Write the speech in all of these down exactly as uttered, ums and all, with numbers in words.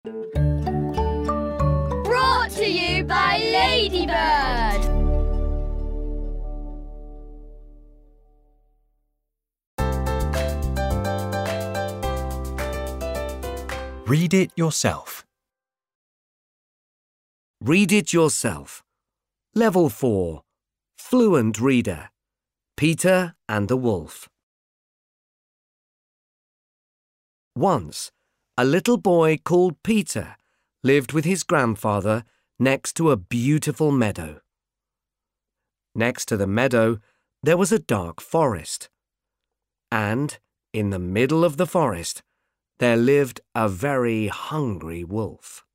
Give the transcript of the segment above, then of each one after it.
Brought to you by Ladybird. Read it yourself. Read it yourself. Level four. Fluent Reader. Peter and the Wolf. Once, a little boy called Peter lived with his grandfather next to a beautiful meadow. Next to the meadow, there was a dark forest. And, in the middle of the forest, there lived a very hungry wolf.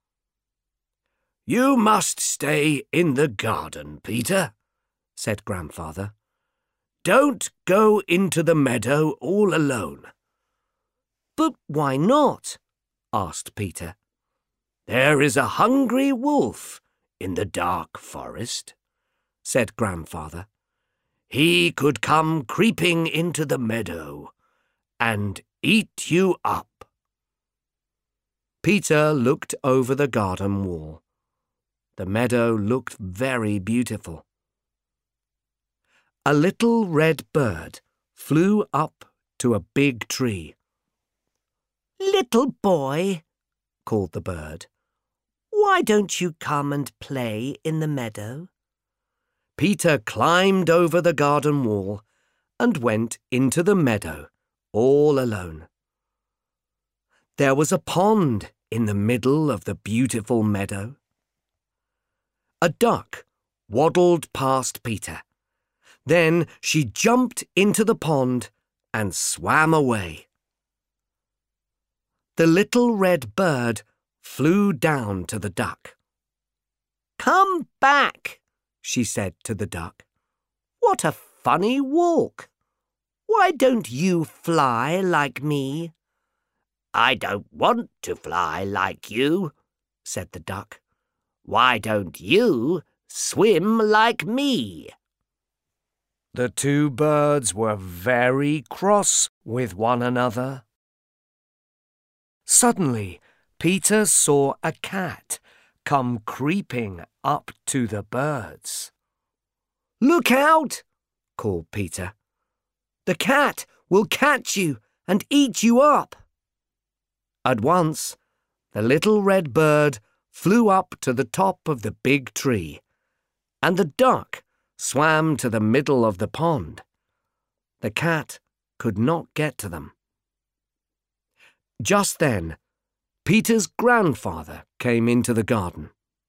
"You must stay in the garden, Peter," said Grandfather. "Don't go into the meadow all alone." "But why not?" asked Peter. "There is a hungry wolf in the dark forest," said Grandfather. "He could come creeping into the meadow and eat you up." Peter looked over the garden wall. The meadow looked very beautiful. A little red bird flew up to a big tree. "Little boy," called the bird, "why don't you come and play in the meadow?" Peter climbed over the garden wall and went into the meadow all alone. There was a pond in the middle of the beautiful meadow. A duck waddled past Peter. Then she jumped into the pond and swam away. The little red bird flew down to the duck. "Come back," she said to the duck. "What a funny walk! Why don't you fly like me?" "I don't want to fly like you," said the duck. "Why don't you swim like me?" The two birds were very cross with one another. Suddenly, Peter saw a cat come creeping up to the birds. "Look out!" called Peter. "The cat will catch you and eat you up." At once, the little red bird flew up to the top of the big tree, and the duck swam to the middle of the pond. The cat could not get to them. Just then, Peter's grandfather came into the garden.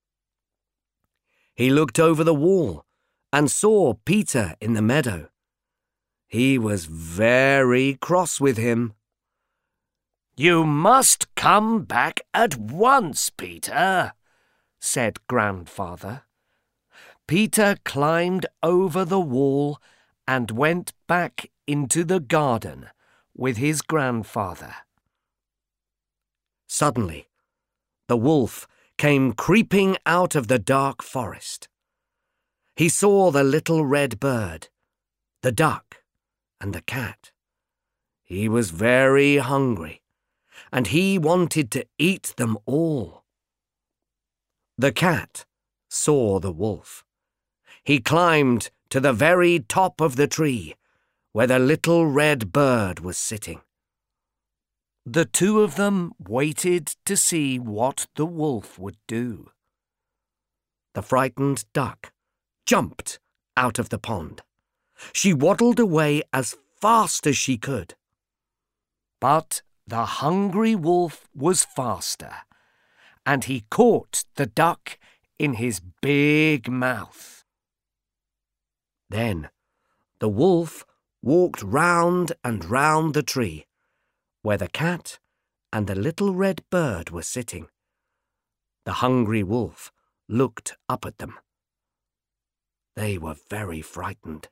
He looked over the wall and saw Peter in the meadow. He was very cross with him. "You must come back at once, Peter," said Grandfather. Peter climbed over the wall and went back into the garden with his grandfather. Suddenly, the wolf came creeping out of the dark forest. He saw the little red bird, the duck, and the cat. He was very hungry, and he wanted to eat them all. The cat saw the wolf. He climbed to the very top of the tree, where the little red bird was sitting. The two of them waited to see what the wolf would do. The frightened duck jumped out of the pond. She waddled away as fast as she could. But the hungry wolf was faster, and he caught the duck in his big mouth. Then the wolf walked round and round the tree, where the cat and the little red bird were sitting. The hungry wolf looked up at them. They were very frightened.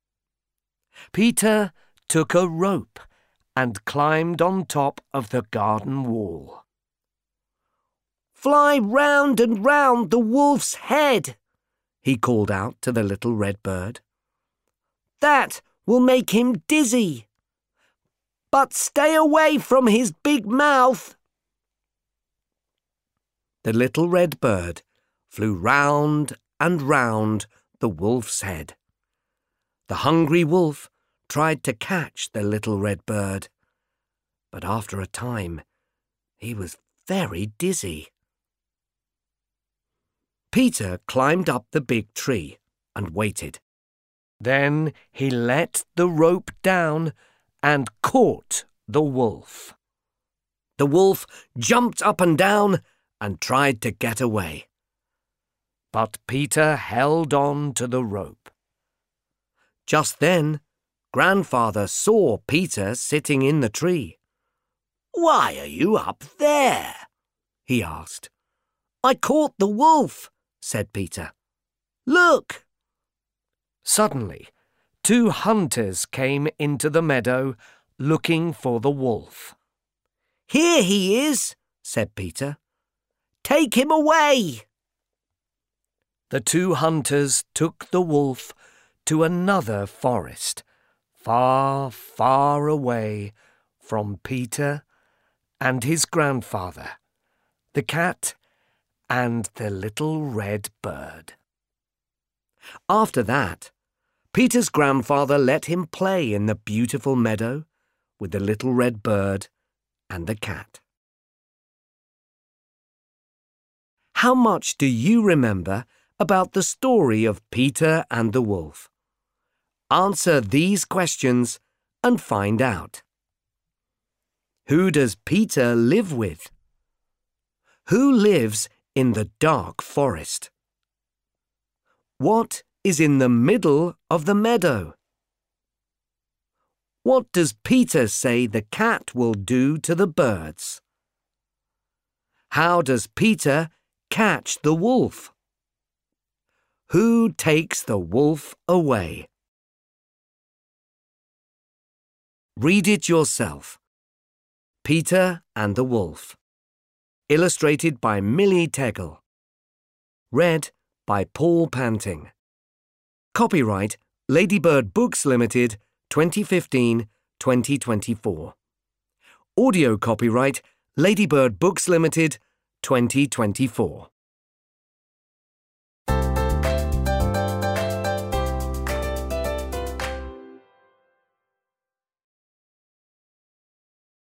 Peter took a rope and climbed on top of the garden wall. "Fly round and round the wolf's head," he called out to the little red bird. "That will make him dizzy. But stay away from his big mouth." The little red bird flew round and round the wolf's head. The hungry wolf tried to catch the little red bird, but after a time he was very dizzy. Peter climbed up the big tree and waited. Then he let the rope down and caught the wolf. The wolf jumped up and down and tried to get away. But Peter held on to the rope. Just then, Grandfather saw Peter sitting in the tree. "Why are you up there?" he asked. "I caught the wolf," said Peter. "Look!" Suddenly, two hunters came into the meadow looking for the wolf. "Here he is," said Peter. "Take him away." The two hunters took the wolf to another forest, far, far away from Peter and his grandfather, the cat, and the little red bird. After that, Peter's grandfather let him play in the beautiful meadow with the little red bird and the cat. How much do you remember about the story of Peter and the wolf? Answer these questions and find out. Who does Peter live with? Who lives in the dark forest? What is in the middle of the meadow? What does Peter say the cat will do to the birds? How does Peter catch the wolf? Who takes the wolf away? Read it yourself. Peter and the Wolf. Illustrated by Millie Tegel. Read by Paul Panting. Copyright Ladybird Books Limited, twenty fifteen to twenty twenty-four. Audio copyright Ladybird Books Limited, twenty twenty-four.